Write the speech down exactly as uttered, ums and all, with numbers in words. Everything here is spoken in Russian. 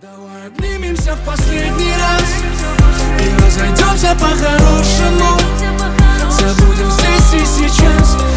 Давай обнимемся в последний раз и разойдемся по-хорошему. Забудем здесь и сейчас